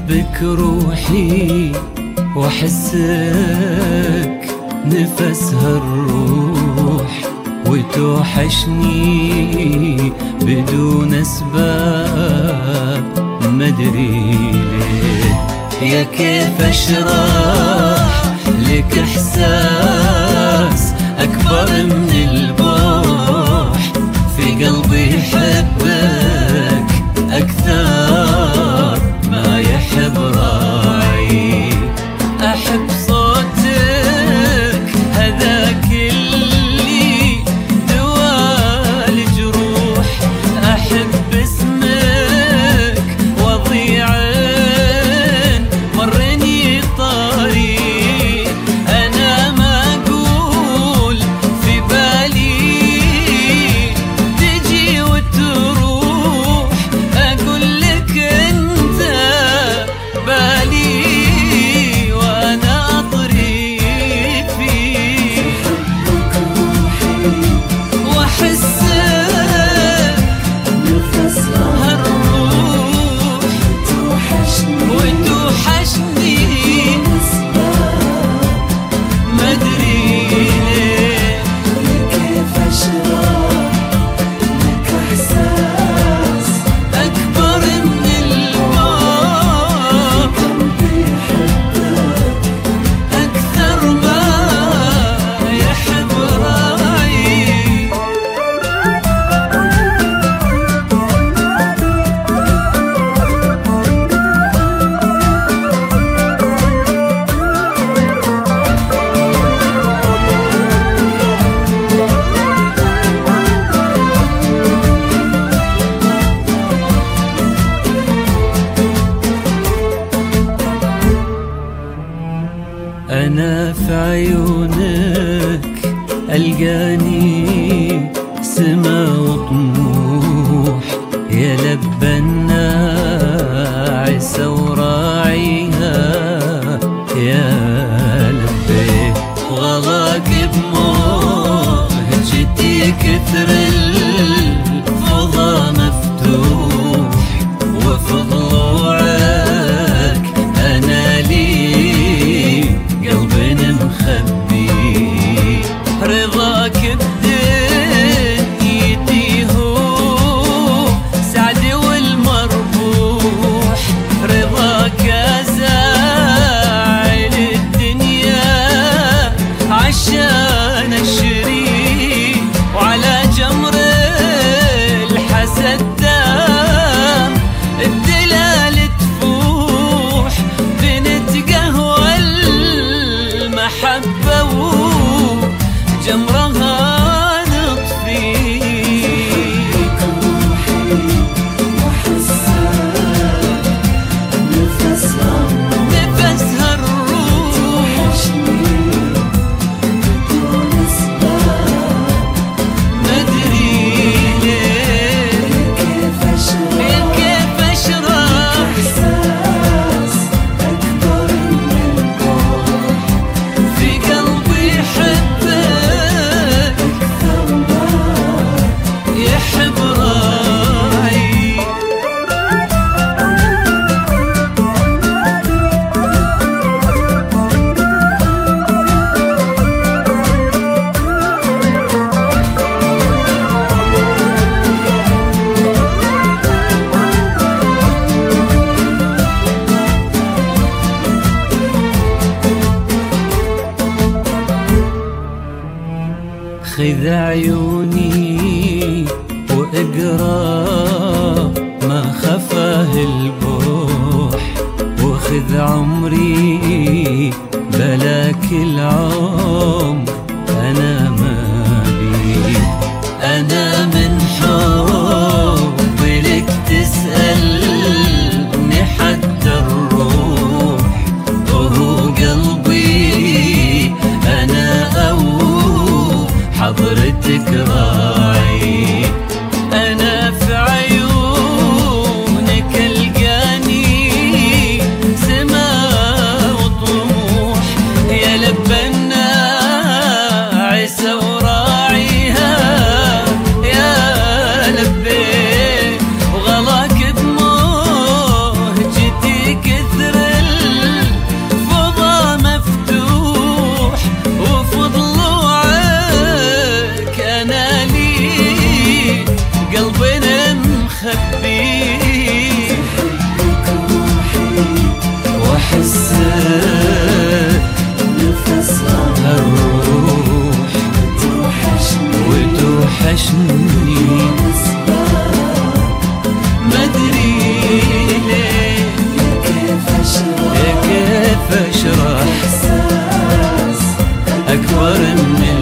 أحبك روحي وأحسك نفسها الروح، وتوحشني بدون أسباب مدري ليه. يا كيف أشرح لك إحساس أكبر من البوح، في قلبي يحبك أكثر ما يحب راعي. أحب صوتك هذاك اللي دوا الجروح، أحب اسمك وضيع مرني طريق. أنا ما أقول في بالي تجي وتروح، أقول لك أنت بالي وأنا أطريق فيك. وأحسك نفسها الروح، وتوحشني مدري ليه. كيف أشرح لك إحساس أكبر من البوح، قلبي يحبك أكثر ما يحب راعي. أنا في عيونك ألقاني سما وطموح، يا لبى الناعسة وراعيها يا لبي. وغلاك بموجتي كثر الفضا مفتوح، وفي ضلوعك أنا لي قلبي مخبي. رضاك بدنيتي هو سعدي والمربوح، رضاك أزاعل الدنيا عشان أشري. وعلى جمر الحسد دام الدلال تفوح، بنتقهوى المحبة وجمرها نطفي. روحي وأحسك نفسها نفسها الروح، وحشني بدون أسباب مدري ليه. كيف أشرح كيف أشرح إحساس أكبر من البوح، في قلبي يحبك أكثر ما يحب راعي. خذ عيوني واقرا ما خفاه البوح، وخذ عمري بلاك العمر أنا مالي. أنا من حب لك تسألني حتى الروح، وهو قلبي أنا أو حضرتك راعي. أنا في عيونك ألقاني سما وطموح، يا لبى الناعسة وراعيها يا لبي. وغلاك بموجتي كثر هالروح وتوحشني مدري ليه يا كيف اشرح أكبر من